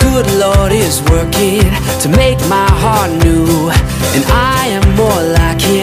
good Lord is working to make my heart new, and I am more like Him.